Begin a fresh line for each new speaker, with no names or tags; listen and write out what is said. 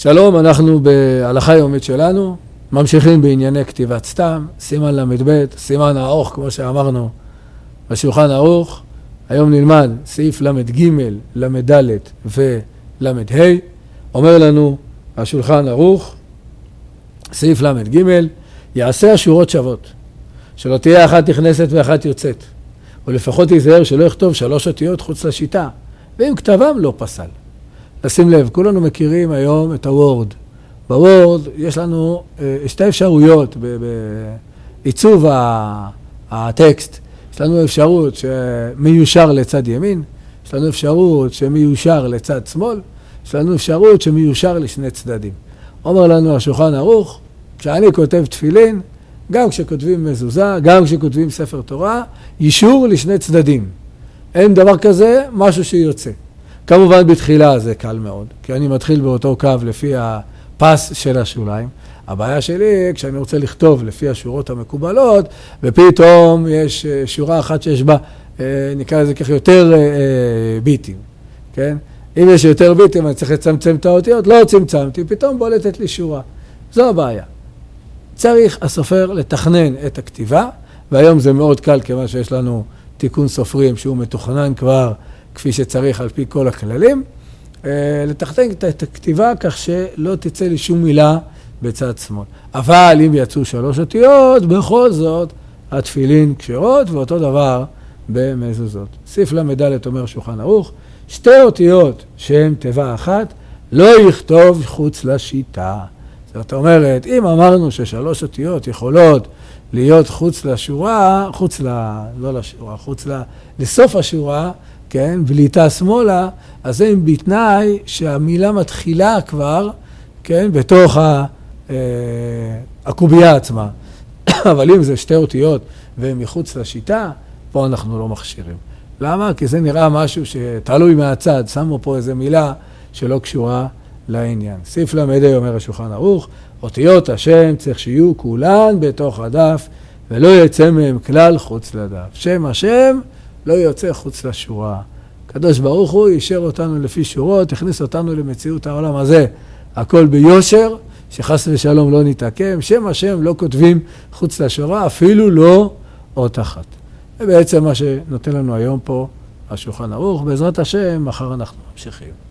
שלום, אנחנו בהלכה היומית שלנו, ממשיכים בענייני כתיבת סתם, סימן למד, סימן הארוך, כמו שאמרנו, בשולחן ערוך. היום נלמד סעיף למד ג', למד ד' ולמד ה'. אומר לנו השולחן ערוך, סעיף למד ג', יעשה השורות שוות, שלא תהיה אחת נכנסת ואחת יוצאת, ולפחות ייזהר שלא יכתוב 3 אותיות חוץ לשיטה, ואם כתבם לא פסל. לשים לב, כולנו מכירים היום את הוורד. בוורד יש לנו שתי אפשרויות בעיצוב הטקסט. יש לנו אפשרות שמיושר לצד ימין, יש לנו אפשרות שמיושר לצד שמאל, יש לנו אפשרות שמיושר לשני צדדים. אומר לנו השולחן ערוך, כשאני כותב תפילין, גם כשכותבים מזוזה, גם כשכותבים ספר תורה, יישור לשני צדדים. אין דבר כזה, משהו שיוצא. כמובן בתחילה זה קל מאוד, כי אני מתחיל באותו קו לפי הפס של השוליים. הבעיה שלי, כשאני רוצה לכתוב לפי השורות המקובלות, ופתאום יש שורה אחת שיש בה, נקרא לזה כך, יותר ביטים, כן? אם יש יותר ביטים, אני צריך לצמצם את האותיות, לא צמצמתי, פתאום בולטת לי שורה. זו הבעיה. צריך הסופר לתכנן את הכתיבה, והיום זה מאוד קל, כיוון שיש לנו תיקון סופרים שהוא מתוכנן כבר כפי שצריך על פי כל הכללים, לתכנן את הכתיבה כך שלא תצא לי שום מילה בצד שמאל. אבל אם יצאו 3 אותיות, בכל זאת התפילין כשרות, ואותו דבר במזוזות. סעיף למד ד' אומר שולחן ערוך, 2 אותיות שהן תיבה אחת, לא יכתוב חוץ לשיטה. זאת אומרת, אם אמרנו ש3 אותיות יכולות להיות חוץ לשורה, לסוף השורה, כן, בליטה שמאלה, אז זה בתנאי שהמילה מתחילה כבר, כן, בתוך הקובייה עצמה. אבל אם זה 2 אותיות והן מחוץ לשיטה, פה אנחנו לא מכשירים. למה? כי זה נראה משהו שתלוי מהצד, שמו פה איזו מילה שלא קשורה לעניין. סעיף למד אומר השולחן ערוך, אותיות השם צריך שיהיו כולן בתוך הדף, ולא יצא מהם כלל חוץ לדף. שם השם לא יוצא חוץ לשורה. הקדוש ברוך הוא יישר אותנו לפי שורות, הכניס אותנו למציאות העולם הזה. הכל ביושר, שחס ושלום לא נתעקם. שם השם לא כותבים חוץ לשורה, אפילו לא אות אחת. זה בעצם מה שנותן לנו היום פה השולחן ערוך. בעזרת השם, מחר אנחנו ממשיכים.